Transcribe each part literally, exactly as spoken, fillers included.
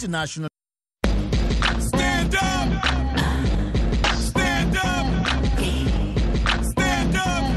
international. Stand up! Stand up! Stand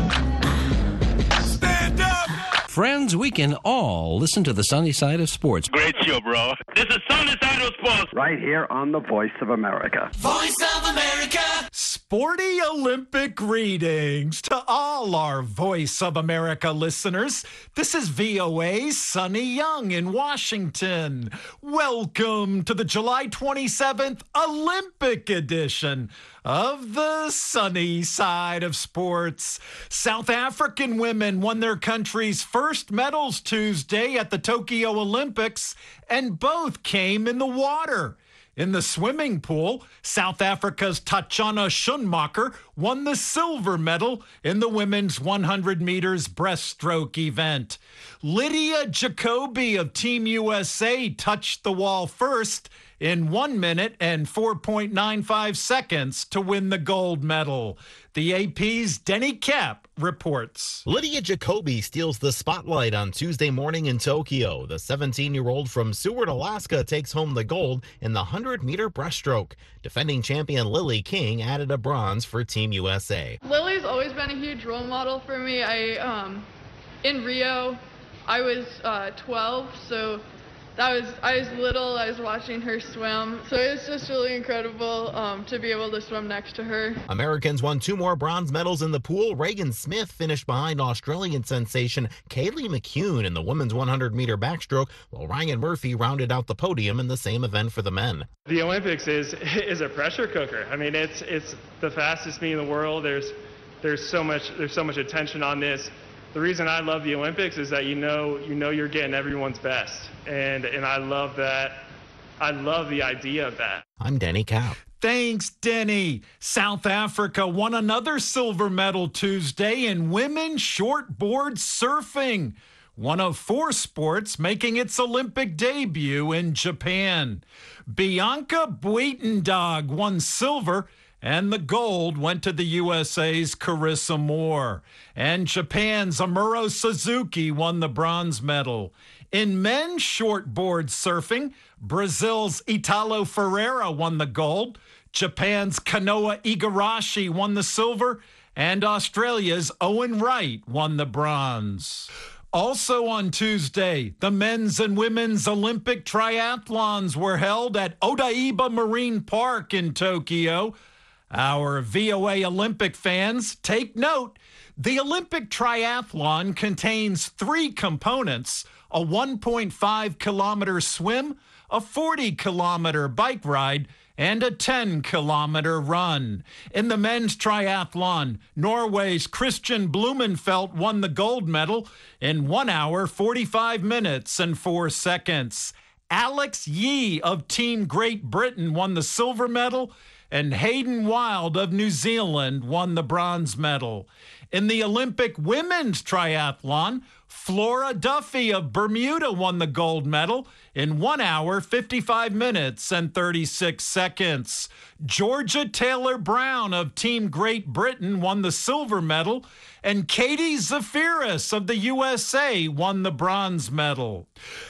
up! Stand up! Friends, we can all listen to the sunny side of sports. Great show, bro. This is Sunny Side of Sports. Right here on the Voice of America. Voice of America! Sporty Olympic greetings to all our Voice of America listeners. This is V O A's Sunny Young in Washington. Welcome to the July twenty-seventh Olympic edition of the Sunny Side of Sports. South African women won their country's first medals Tuesday at the Tokyo Olympics, and both came in the water. In the swimming pool, South Africa's Tatjana Schoenmaker won the silver medal in the women's one hundred meters breaststroke event. Lydia Jacoby of Team U S A touched the wall first in one minute and four point nine five seconds to win the gold medal. The A P's Denny Kapp reports. Lydia Jacoby steals the spotlight on Tuesday morning in Tokyo. The seventeen-year-old from Seward, Alaska takes home the gold in the one hundred meter breaststroke. Defending champion Lily King added a bronze for Team U S A. Lily's always been a huge role model for me. I, um, in Rio, I was uh, twelve, so that was, I was little, I was watching her swim. So it's just really incredible um, to be able to swim next to her. Americans won two more bronze medals in the pool. Regan Smith finished behind Australian sensation Kaylee McCune in the women's one hundred meter backstroke, while Ryan Murphy rounded out the podium in the same event for the men. The Olympics is is a pressure cooker. I mean, it's it's the fastest meet in the world. There's there's so much there's so much attention on this. The reason I love the Olympics is that you know you know you're getting everyone's best, and and I love that. I love the idea of that. I'm Denny Kapp. Thanks, Denny. South Africa won another silver medal Tuesday in women's shortboard surfing, one of four sports making its Olympic debut in Japan. Bianca Buitendog won silver, and the gold went to the U S A's Carissa Moore. And Japan's Amuro Suzuki won the bronze medal. In men's shortboard surfing, Brazil's Italo Ferreira won the gold. Japan's Kanoa Igarashi won the silver. And Australia's Owen Wright won the bronze. Also on Tuesday, the men's and women's Olympic triathlons were held at Odaiba Marine Park in Tokyo. Our V O A Olympic fans, take note. The Olympic triathlon contains three components: a one point five kilometer swim, a forty kilometer bike ride, and a ten kilometer run. In the men's triathlon, Norway's Christian Blumenfelt won the gold medal in one hour, forty-five minutes, and four seconds. Alex Yee of Team Great Britain won the silver medal, and Hayden Wild of New Zealand won the bronze medal. In the Olympic women's triathlon, Flora Duffy of Bermuda won the gold medal in one hour, fifty-five minutes, and thirty-six seconds. Georgia Taylor Brown of Team Great Britain won the silver medal, and Katie Zafiris of the U S A won the bronze medal.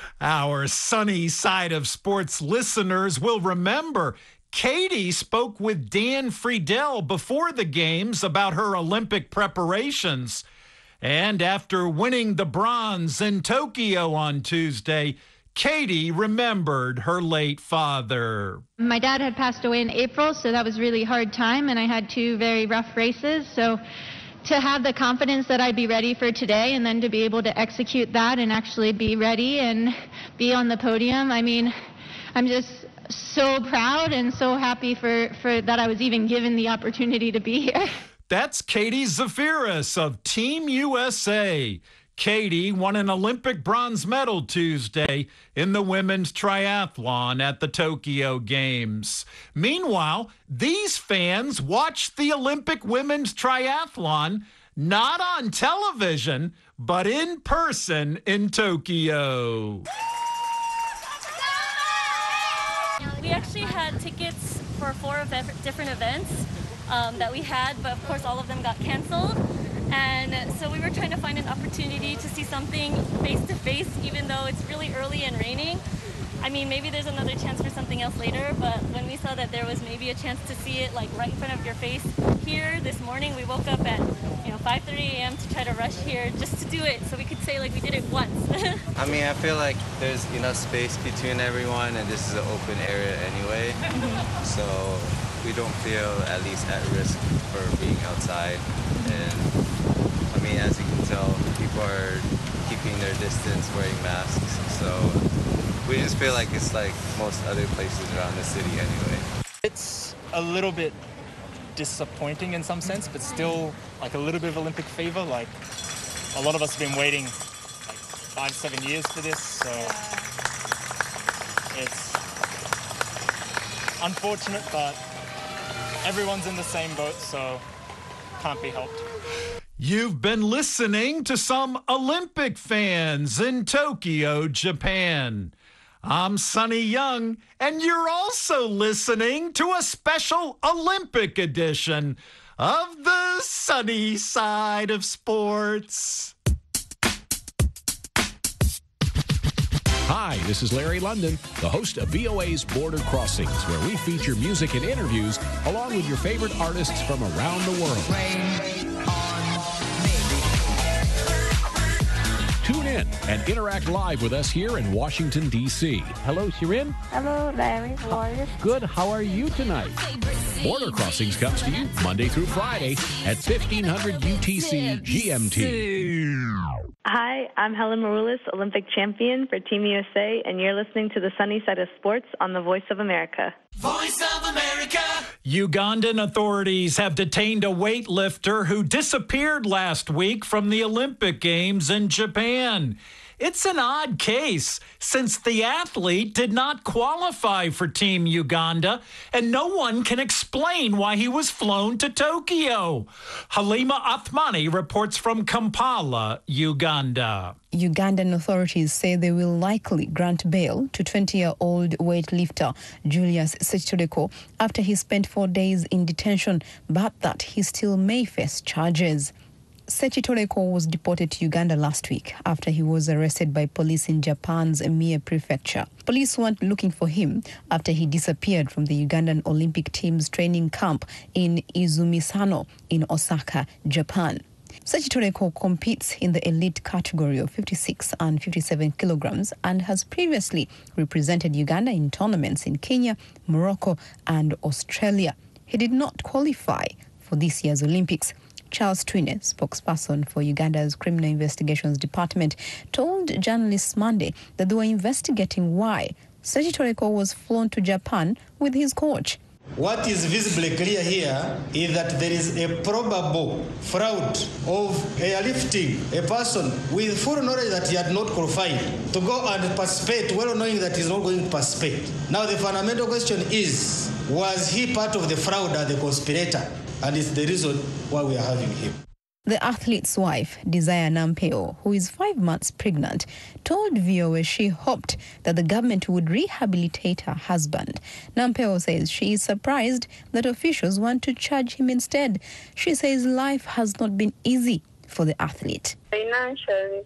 Our Sunny Side of Sports listeners will remember Katie spoke with Dan Friedel before the games about her Olympic preparations. And after winning the bronze in Tokyo on Tuesday, Katie remembered her late father. My dad had passed away in April, so that was a really hard time, and I had two very rough races. So to have the confidence that I'd be ready for today and then to be able to execute that and actually be ready and be on the podium, I mean, I'm just so proud and so happy for, for that I was even given the opportunity to be here. That's Katie Zafiris of Team U S A. Katie won an Olympic bronze medal Tuesday in the women's triathlon at the Tokyo Games. Meanwhile, these fans watched the Olympic women's triathlon not on television, but in person in Tokyo. We actually had tickets for four of different events um, that we had, but of course all of them got canceled. And so we were trying to find an opportunity to see something face to face, even though it's really early and raining. I mean, maybe there's another chance for something else later, but when we saw that there was maybe a chance to see it like right in front of your face here this morning, we woke up at, you know, five thirty a m to try to rush here just to do it so we could say like we did it once. I mean, I feel like there's enough space between everyone, and this is an open area anyway, so we don't feel at least at risk for being outside. And I mean, as you can tell, people are keeping their distance, wearing masks, so we just feel like it's like most other places around the city anyway. It's a little bit disappointing in some sense, but still like a little bit of Olympic fever. Like a lot of us have been waiting like five, seven years for this, so it's unfortunate, but everyone's in the same boat, so can't be helped. You've been listening to some Olympic fans in Tokyo, Japan. I'm Sonny Young, and you're also listening to a special Olympic edition of the Sunny Side of Sports. Hi, this is Larry London, the host of V O A's Border Crossings, where we feature music and interviews along with your favorite artists from around the world. Tune in and interact live with us here in Washington, D C Hello, Shirin. Hello, Larry. How are you? Good. How are you tonight? Border Crossings comes to you Monday through Friday at fifteen hundred U T C G M T. Hi, I'm Helen Maroulis, Olympic champion for Team U S A, and you're listening to the Sunny Side of Sports on the Voice of America. Voice of America. Ugandan authorities have detained a weightlifter who disappeared last week from the Olympic Games in Japan. It's an odd case since the athlete did not qualify for Team Uganda, and no one can explain why he was flown to Tokyo. Halima Athmani reports from Kampala, Uganda. Ugandan authorities say they will likely grant bail to twenty-year-old weightlifter Julius Sechitoleko after he spent four days in detention, but that he still may face charges. Sechitoleko was deported to Uganda last week after he was arrested by police in Japan's Mie prefecture. Police weren't looking for him after he disappeared from the Ugandan Olympic team's training camp in Izumisano in Osaka, Japan. Sechitoleko competes in the elite category of fifty-six and fifty-seven kilograms and has previously represented Uganda in tournaments in Kenya, Morocco, and Australia. He did not qualify for this year's Olympics. Charles Twine, spokesperson for Uganda's Criminal Investigations Department, told journalists Monday that they were investigating why Sechitoleko was flown to Japan with his coach. What is visibly clear here is that there is a probable fraud of airlifting a person with full knowledge that he had not qualified to go and participate, well knowing that he's not going to participate. Now the fundamental question is, was he part of the fraud or the conspirator? And it's the reason why we are having him. The athlete's wife, Desire Nampeo, who is five months pregnant, told V O A she hoped that the government would rehabilitate her husband. Nampeo says she is surprised that officials want to charge him instead. She says life has not been easy for the athlete. Financially,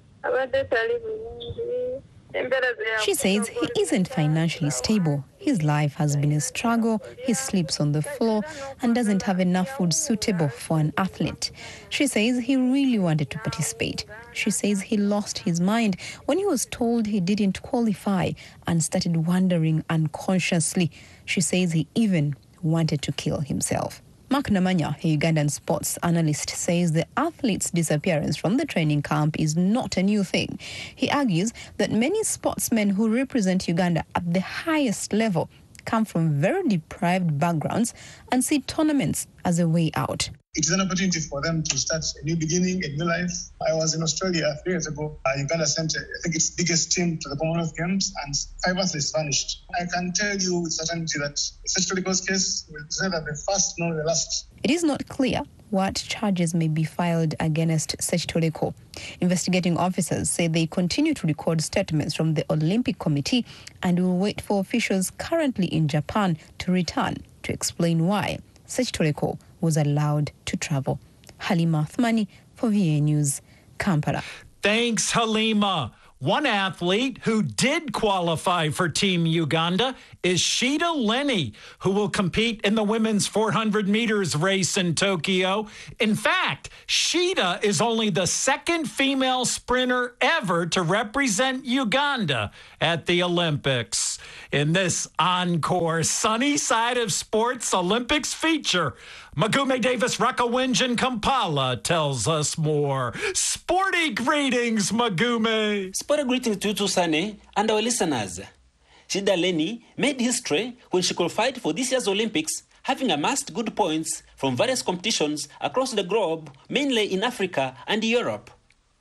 She says he isn't financially stable. His life has been a struggle. He sleeps on the floor and doesn't have enough food suitable for an athlete. She says he really wanted to participate. She says he lost his mind when he was told he didn't qualify and started wandering unconsciously. She says he even wanted to kill himself. Mark Namanya, a Ugandan sports analyst, says the athlete's disappearance from the training camp is not a new thing. He argues that many sportsmen who represent Uganda at the highest level come from very deprived backgrounds and see tournaments as a way out. It is an opportunity for them to start a new beginning, a new life. I was in Australia three years ago. Uh, Uganda sent, I think, its biggest team to the Commonwealth Games, and five athletes vanished. I can tell you with certainty that Sechitoleko's case will be neither the first nor the last. It is not clear what charges may be filed against Sechitoleko. Investigating officers say they continue to record statements from the Olympic Committee and will wait for officials currently in Japan to return to explain why Sechitoleko was allowed to travel. Halima Athmani for V A News, Kampala. Thanks, Halima. One athlete who did qualify for Team Uganda is Sheeta Lenny, who will compete in the women's four hundred meters race in Tokyo. In fact, Sheeta is only the second female sprinter ever to represent Uganda at the Olympics. In this encore Sunny Side of Sports Olympics feature, Magume Davis Rakawinjan Kampala tells us more. Sporty greetings, Magume. Sporty greetings to you too, Sunny, and our listeners. Sheeta Lenny made history when she qualified for this year's Olympics, having amassed good points from various competitions across the globe, mainly in Africa and Europe.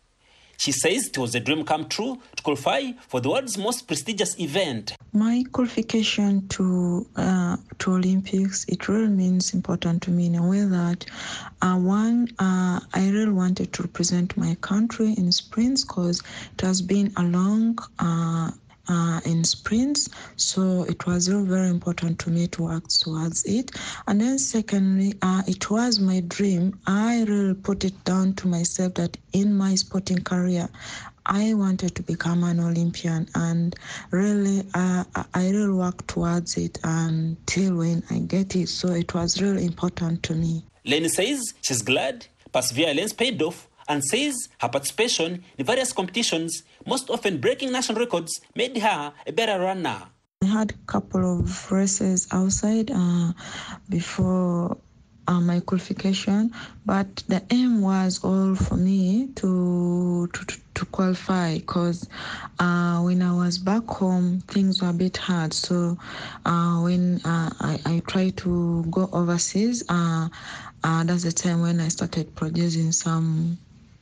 She says it was a dream come true to qualify for the world's most prestigious event. My qualification to uh, to Olympics, it really means important to me in a way that, uh, one, uh, I really wanted to represent my country in sprints because it has been a long uh, Uh, in sprints, so it was really very important to me to work towards it. And then secondly, uh, it was my dream. I really put it down to myself that in my sporting career, I wanted to become an Olympian, and really, uh, I really worked towards it until when I get it. So it was really important to me. Lenny says she's glad perseverance paid off, and says her participation in various competitions, most often breaking national records, made her a better runner. I had a couple of races outside uh, before uh, my qualification, but the aim was all for me to to, to qualify because uh, when I was back home, things were a bit hard. So uh, when uh, I, I tried to go overseas, uh, uh, that's the time when I started producing some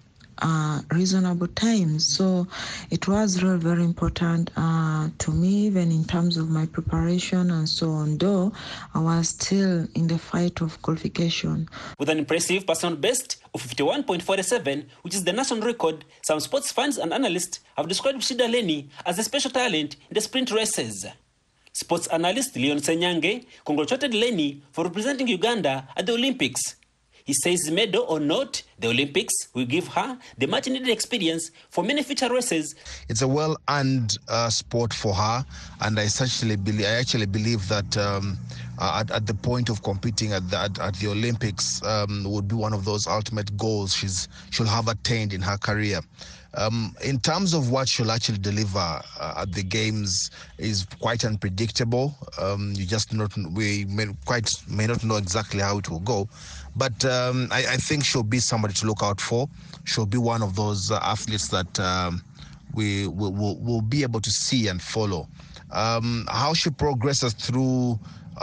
Uh, reasonable times. So it was really very important uh, to me, even in terms of my preparation and so on, though I was still in the fight of qualification. With an impressive personal best of fifty-one point four seven, which is the national record, some sports fans and analysts have described Sheeta Lenny as a special talent in the sprint races. Sports analyst Leon Senyange congratulated Lenny for representing Uganda at the Olympics. He says, medal or not, the Olympics will give her the much-needed experience for many future races. It's a well-earned uh, sport for her, and I actually believe, I actually believe that um, uh, at, at the point of competing at the, at, at the Olympics um, would be one of those ultimate goals she's she'll have attained in her career. Um, in terms of what she'll actually deliver uh, at the games is quite unpredictable. Um, you just not we may quite may not know exactly how it will go, but um, I, I think she'll be somebody to look out for. She'll be one of those uh, athletes that um, we will will will be able to see and follow. Um, how she progresses through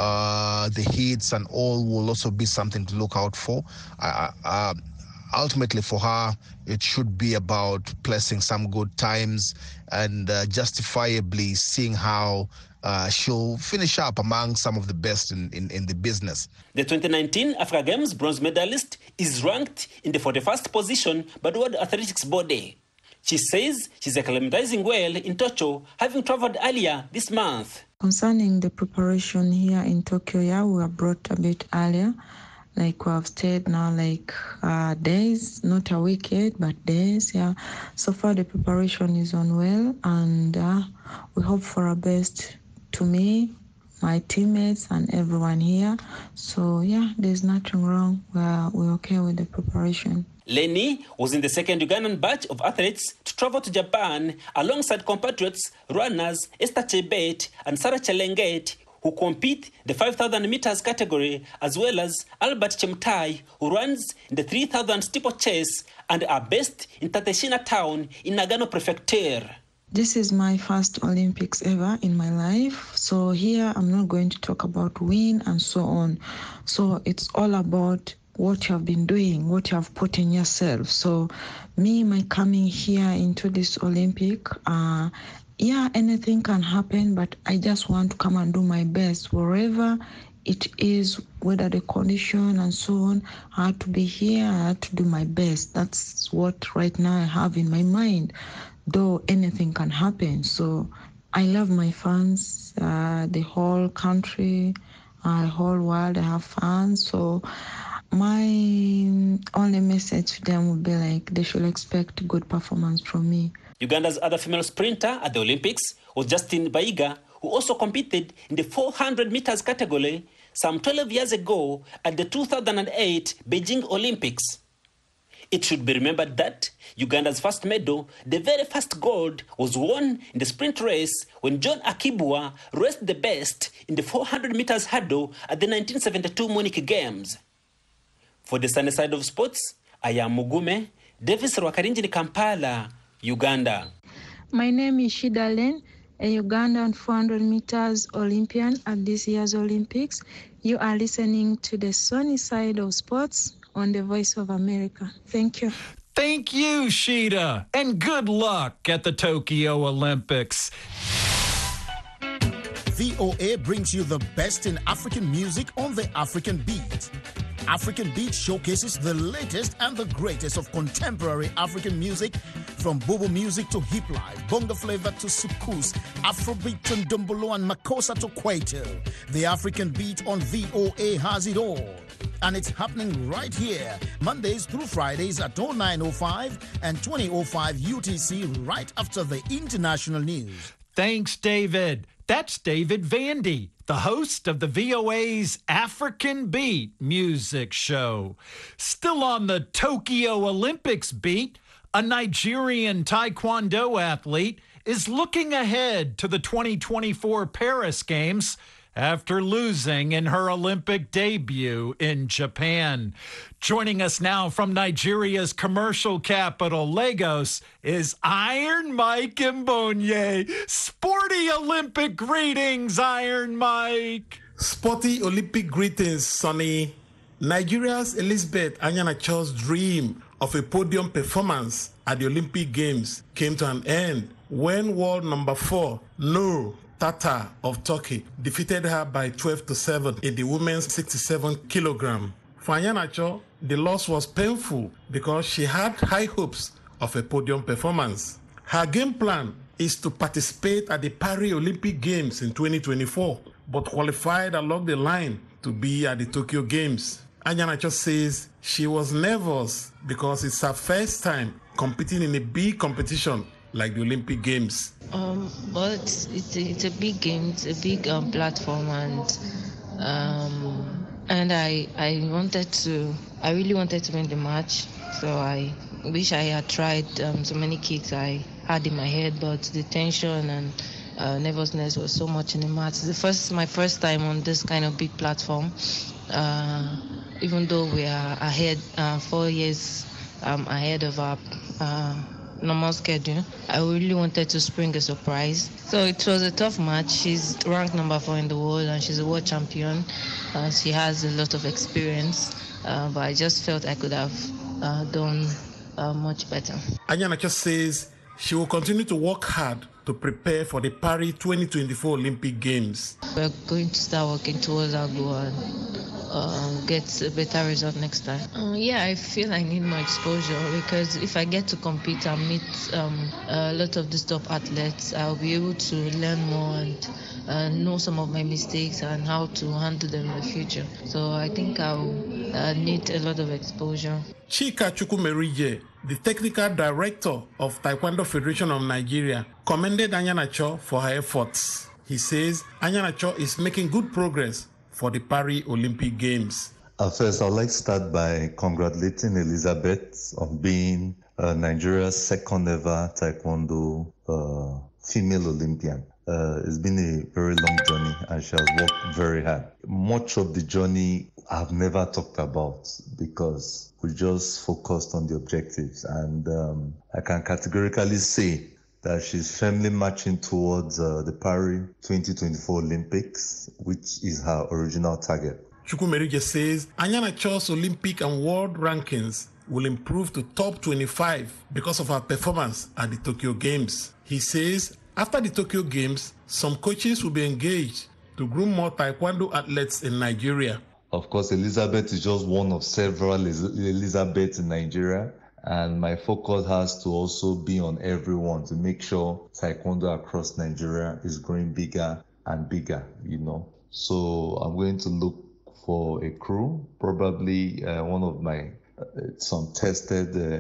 uh, the heats and all will also be something to look out for. Uh, uh, ultimately for her, it should be about placing some good times and uh, justifiably seeing how uh, she'll finish up among some of the best in, in, in the business. The twenty nineteen Africa Games bronze medalist is ranked in the forty-first position by the World Athletics Body. She says she's acclimatizing well in Tokyo, having traveled earlier this month. Concerning the preparation here in Tokyo, yeah, we were brought a bit earlier. Like we have stayed now like uh, days, not a week yet, but days, yeah. So far the preparation is on well, and uh, we hope for our best to me, my teammates and everyone here. So yeah, there's nothing wrong. We're, we're okay with the preparation. Lenny was in the second Ugandan batch of athletes to travel to Japan alongside compatriots runners Esther Chebet and Sarah Chelenget, who compete the five thousand meters category, as well as Albert Chemtai, who runs in the three thousand steeplechase and are based in Tateshina town in Nagano Prefecture. This is my first Olympics ever in my life. So here I'm not going to talk about win and so on. So it's all about what you have been doing, what you have put in yourself. So me, my coming here into this Olympic, uh, yeah, anything can happen, but I just want to come and do my best wherever it is, whether the condition and so on. I have to be here, I have to do my best. That's what right now I have in my mind, though anything can happen. So I love my fans, uh, the whole country, uh, the whole world. I have fans. So my only message to them would be like they should expect good performance from me. Uganda's other female sprinter at the Olympics was Justine Baiga, who also competed in the four hundred meters category some twelve years ago at the two thousand eight Beijing Olympics. It should be remembered that Uganda's first medal, the very first gold, was won in the sprint race when John Akibwa raced the best in the four hundred meters hurdle at the nineteen seventy-two Munich Games. For the sunny side of sports, I am Mugume, Davis Rwakarinji, Kampala, Uganda. My name is Shida Len, a Ugandan four hundred meters Olympian at this year's Olympics. You are listening to the sunny side of sports on the Voice of America. Thank you. Thank you, Shida, and good luck at the Tokyo Olympics. V O A brings you the best in African music on the African Beat. African Beat showcases the latest and the greatest of contemporary African music, from Bobo music to hip life, bongo flavor to soukous, Afrobeat to ndombolo and makossa to kwaito. The African Beat on V O A has it all. And it's happening right here, Mondays through Fridays at oh nine oh five and twenty oh five U T C, right after the international news. Thanks, David. That's David Vandy, the host of the V O A's African Beat music show. Still on the Tokyo Olympics beat, a Nigerian taekwondo athlete is looking ahead to the twenty twenty-four Paris Games after losing in her Olympic debut in Japan. Joining us now from Nigeria's commercial capital, Lagos, is Iron Mike Mbonye. Sporty Olympic greetings, Iron Mike. Sporty Olympic greetings, Sonny. Nigeria's Elizabeth Anyanacho's dream of a podium performance at the Olympic Games came to an end when world number four, Nur Tata of Turkey, defeated her by twelve to seven in the women's sixty-seven kilogram. For Anyanacho, the loss was painful because she had high hopes of a podium performance. Her game plan is to participate at the Paris Olympic Games in twenty twenty-four, but qualified along the line to be at the Tokyo Games. Anyanacho says she was nervous because it's her first time competing in a big competition like the Olympic Games. Um, well, it's, it's, a, it's a big game, it's a big um, platform, and um, and I I wanted to, I really wanted to win the match, so I wish I had tried um, so many kicks I had in my head, but the tension and uh, nervousness was so much in the match. It's the first, my first time on this kind of big platform, uh, even though we are ahead, uh, four years um, ahead of our uh, normal schedule. I really wanted to spring a surprise. So it was a tough match. She's ranked number four in the world and she's a world champion. Uh, she has a lot of experience, uh, but I just felt I could have uh, done uh, much better. Anyanacho says she will continue to work hard to prepare for the Paris twenty twenty-four Olympic Games. We're going to start working towards our goal and uh, get a better result next time. Uh, yeah, I feel I need more exposure because if I get to compete and meet um, a lot of the top athletes, I'll be able to learn more and uh, know some of my mistakes and how to handle them in the future. So I think I'll uh, need a lot of exposure. Chika Chukwumerije, the technical director of Taekwondo Federation of Nigeria, commended Anyanacho for her efforts. He says Anyanacho is making good progress for the Paris Olympic Games. Uh, first, I'd like to start by congratulating Elizabeth on being uh, Nigeria's second ever Taekwondo uh, female Olympian. Uh, it's been a very long journey and she has worked very hard. Much of the journey I've never talked about because we just focused on the objectives, and um, I can categorically say that she's firmly marching towards uh, the Paris twenty twenty-four Olympics, which is her original target. Chukwumerije says Anyanacho's Olympic and world rankings will improve to top twenty-five because of her performance at the Tokyo Games. He says after the Tokyo Games, some coaches will be engaged to groom more Taekwondo athletes in Nigeria. Of course, Elizabeth is just one of several Elizabeths in Nigeria, and my focus has to also be on everyone to make sure Taekwondo across Nigeria is growing bigger and bigger, you know. So I'm going to look for a crew, probably uh, one of my, uh, some tested uh,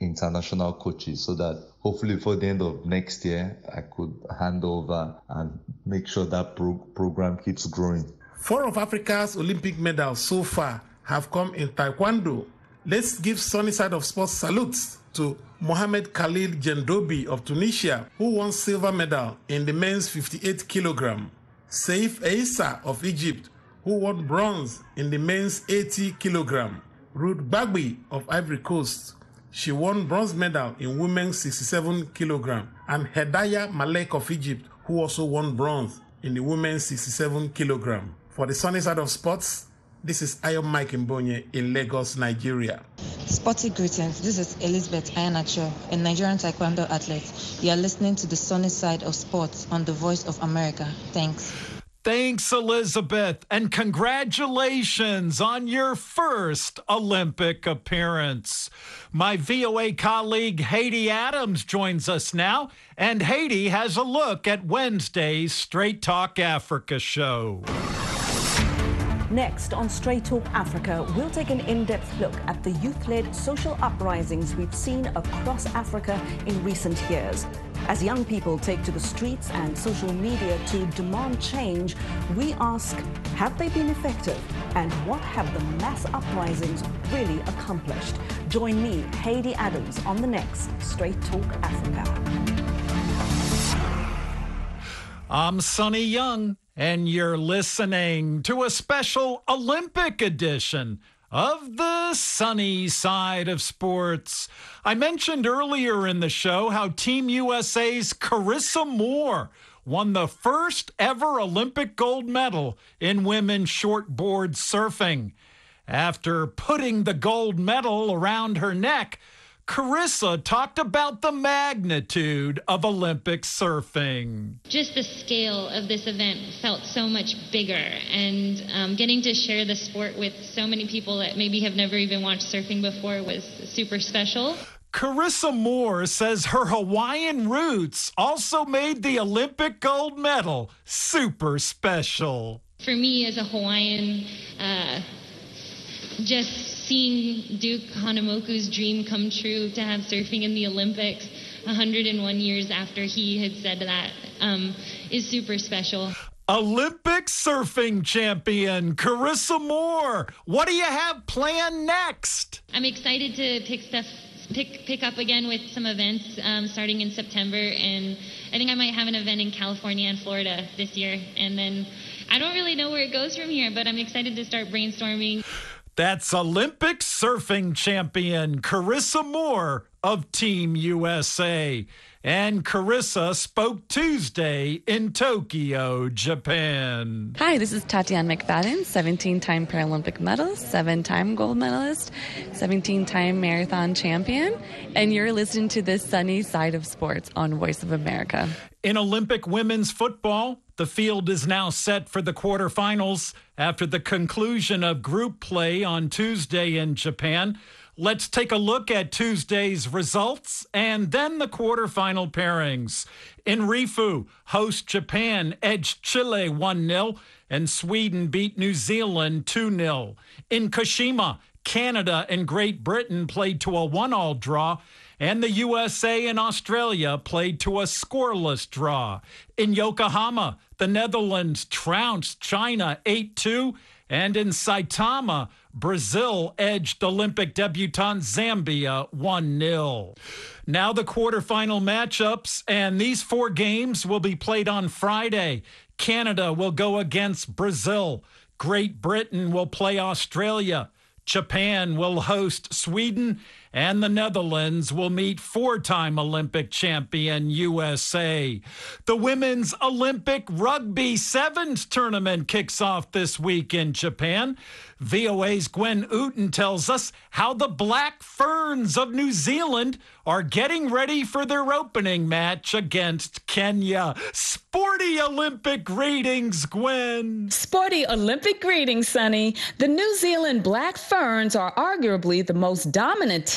international coaches so that hopefully for the end of next year, I could hand over and make sure that pro- program keeps growing. Four of Africa's Olympic medals so far have come in Taekwondo. Let's give Sunny Side of Sports salutes to Mohamed Khalil Jendobi of Tunisia, who won silver medal in the men's fifty-eight kilogram. Saif Eissa of Egypt, who won bronze in the men's eighty kilogram. Ruth Bagby of Ivory Coast, she won bronze medal in women's sixty-seven kilogram. And Hedaya Malek of Egypt, who also won bronze in the women's sixty-seven kilogram. For the Sunny Side of Sports, this is Ayo Mike Mbonye in Lagos, Nigeria. Sporty greetings. This is Elizabeth Ayanacho, a Nigerian Taekwondo athlete. You are listening to the Sunny Side of Sports on the Voice of America. Thanks. Thanks, Elizabeth, and congratulations on your first Olympic appearance. My V O A colleague Haiti Adams joins us now, and Haiti has a look at Wednesday's Straight Talk Africa show. Next on Straight Talk Africa, we'll take an in-depth look at the youth-led social uprisings we've seen across Africa in recent years. As young people take to the streets and social media to demand change, we ask, have they been effective? And what have the mass uprisings really accomplished? Join me, Haiti Adams, on the next Straight Talk Africa. I'm Sonny Young, and you're listening to a special Olympic edition of the Sunny Side of Sports. I mentioned earlier in the show how Team U S A's Carissa Moore won the first ever Olympic gold medal in women's shortboard surfing. After putting the gold medal around her neck, Carissa talked about the magnitude of Olympic surfing. Just the scale of this event felt so much bigger, and um, getting to share the sport with so many people that maybe have never even watched surfing before was super special. Carissa Moore says her Hawaiian roots also made the Olympic gold medal super special. For me as a Hawaiian, uh, just seeing Duke Hanamoku's dream come true to have surfing in the Olympics one hundred one years after he had said that um, is super special. Olympic surfing champion Carissa Moore, what do you have planned next? I'm excited to pick stuff, pick pick up again with some events um, starting in September, and I think I might have an event in California and Florida this year, and then I don't really know where it goes from here, but I'm excited to start brainstorming. That's Olympic surfing champion Carissa Moore of Team U S A. And Carissa spoke Tuesday in Tokyo, Japan. Hi, this is Tatiana McFadden, seventeen-time Paralympic medalist, seven-time gold medalist, seventeen-time marathon champion, and you're listening to the Sunny Side of Sports on Voice of America. In Olympic women's football, the field is now set for the quarterfinals after the conclusion of group play on Tuesday in Japan. Let's take a look at Tuesday's results and then the quarterfinal pairings. In Rifu, host Japan edged Chile one nil and Sweden beat New Zealand two nil. In Kashima, Canada and Great Britain played to a one-all draw, and the U S A and Australia played to a scoreless draw. In Yokohama, the Netherlands trounced China eight two, and in Saitama, Brazil edged Olympic debutante Zambia one nil. Now the quarterfinal matchups, and these four games will be played on Friday. Canada will go against Brazil. Great Britain will play Australia. Japan will host Sweden, and the Netherlands will meet four-time Olympic champion U S A. The Women's Olympic Rugby Sevens tournament kicks off this week in Japan. V O A's Gwen Ooten tells us how the Black Ferns of New Zealand are getting ready for their opening match against Kenya. Sporty Olympic greetings, Gwen. Sporty Olympic greetings, Sonny. The New Zealand Black Ferns are arguably the most dominant team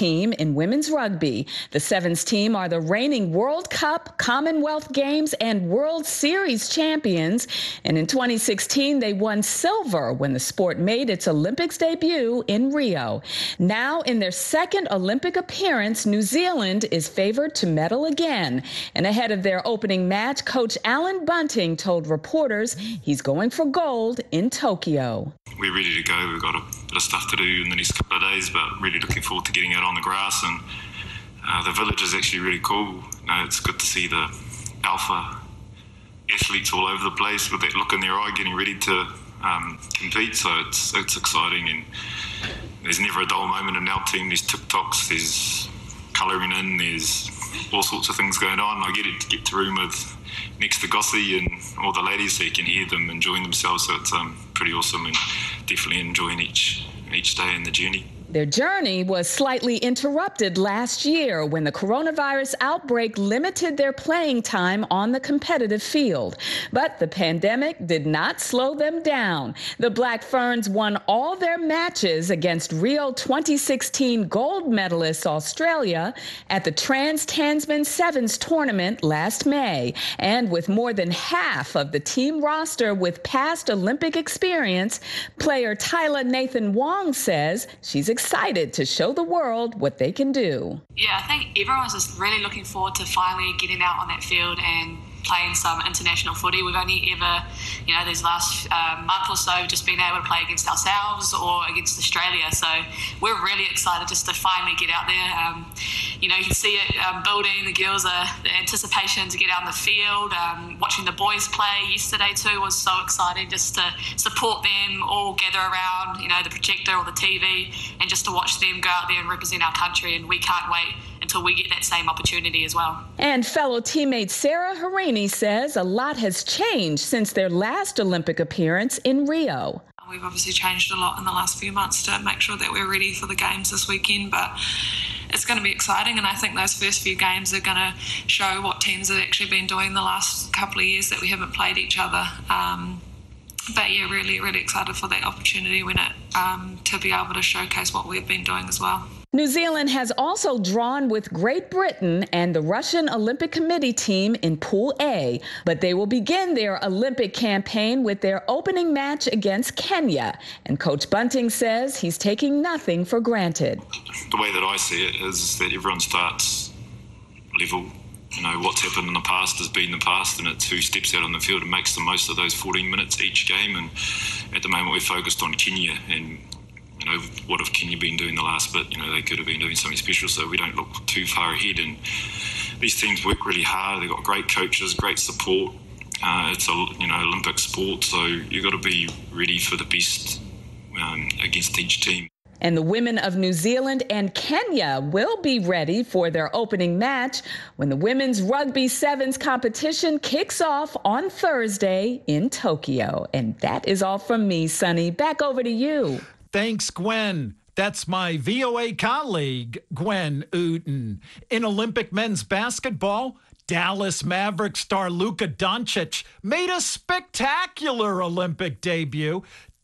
team in women's rugby. The Sevens team are the reigning World Cup, Commonwealth Games, and World Series champions. And in twenty sixteen, they won silver when the sport made its Olympics debut in Rio. Now, in their second Olympic appearance, New Zealand is favored to medal again. And ahead of their opening match, Coach Alan Bunting told reporters he's going for gold in Tokyo. We're ready to go. We've got a bit of stuff to do in the next couple of days, but really looking forward to getting out on the grass. And uh, the village is actually really cool. You know, it's good to see the alpha athletes all over the place with that look in their eye, getting ready to um, compete. So it's it's exciting, and there's never a dull moment in our team. There's TikToks, there's colouring in, there's all sorts of things going on. I get it to get to room with next to Gossie and all the ladies, so you can hear them enjoying themselves. So it's um, pretty awesome, and definitely enjoying each each day in the journey. Their journey was slightly interrupted last year when the coronavirus outbreak limited their playing time on the competitive field. But the pandemic did not slow them down. The Black Ferns won all their matches against Rio twenty sixteen gold medalist Australia at the Trans-Tasman Sevens tournament last May. And with more than half of the team roster with past Olympic experience, player Tyler Nathan Wong says she's excited excited to show the world what they can do. Yeah, I think everyone's just really looking forward to finally getting out on that field and playing some international footy. We've only ever, you know, these last uh, month or so just been able to play against ourselves or against Australia. So we're really excited just to finally get out there. Um, you know, you can see it um, building. The girls are, the anticipation to get out on the field. Um, watching the boys play yesterday too was so exciting, just to support them, all gather around, you know, the projector or the T V, and just to watch them go out there and represent our country. And we can't wait until we get that same opportunity as well. And fellow teammate Sarah Harini says a lot has changed since their last Olympic appearance in Rio. We've obviously changed a lot in the last few months to make sure that we're ready for the games this weekend, but it's going to be exciting, and I think those first few games are going to show what teams have actually been doing the last couple of years that we haven't played each other. Um, but yeah, really, really excited for that opportunity when it um, to be able to showcase what we've been doing as well. New Zealand has also drawn with Great Britain and the Russian Olympic Committee team in Pool A, but they will begin their Olympic campaign with their opening match against Kenya. And Coach Bunting says he's taking nothing for granted. The way that I see it is that everyone starts level. You know, what's happened in the past has been the past, and it's who steps out on the field and makes the most of those fourteen minutes each game. And at the moment, we're focused on Kenya, and you know, what have Kenya been doing the last bit? You know, they could have been doing something special, so we don't look too far ahead. And these teams work really hard. They've got great coaches, great support. Uh, it's a you know Olympic sport, so you've got to be ready for the best um, against each team. And the women of New Zealand and Kenya will be ready for their opening match when the women's rugby sevens competition kicks off on Thursday in Tokyo. And that is all from me, Sonny. Back over to you. Thanks, Gwen. That's my V O A colleague, Gwen Uten. In Olympic men's basketball, Dallas Mavericks star Luka Doncic made a spectacular Olympic debut.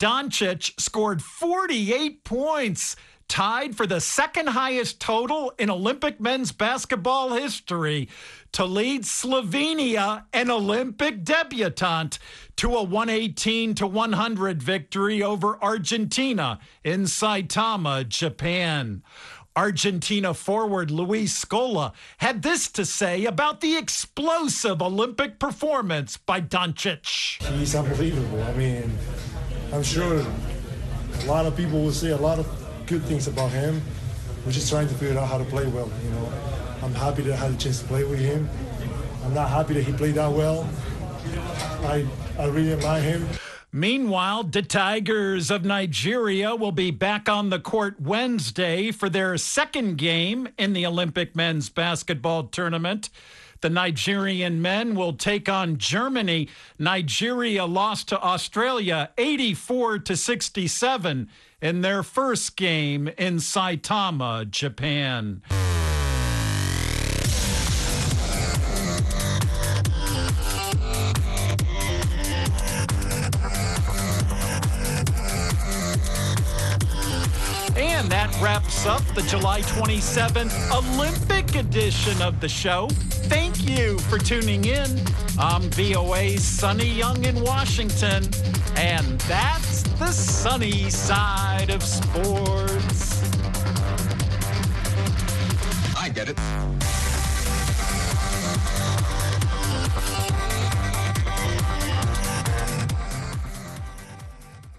Doncic scored forty-eight points, tied for the second highest total in Olympic men's basketball history, to lead Slovenia, an Olympic debutante, to a one eighteen to one hundred victory over Argentina in Saitama, Japan. Argentina forward Luis Scola had this to say about the explosive Olympic performance by Doncic. He's unbelievable. I mean, I'm sure a lot of people will say a lot of good things about him. We're just trying to figure out how to play well, you know. I'm happy that I had a chance to play with him. I'm not happy that he played that well. I I really admire him. Meanwhile, the Tigers of Nigeria will be back on the court Wednesday for their second game in the Olympic men's basketball tournament. The Nigerian men will take on Germany. Nigeria lost to Australia eighty-four to sixty-seven in their first game in Saitama, Japan. And And that wraps up the July twenty-seventh Olympic edition of the show. Thank you for tuning in. I'm V O A's Sonny Young in Washington, and that's the sunny side of sports. I get it.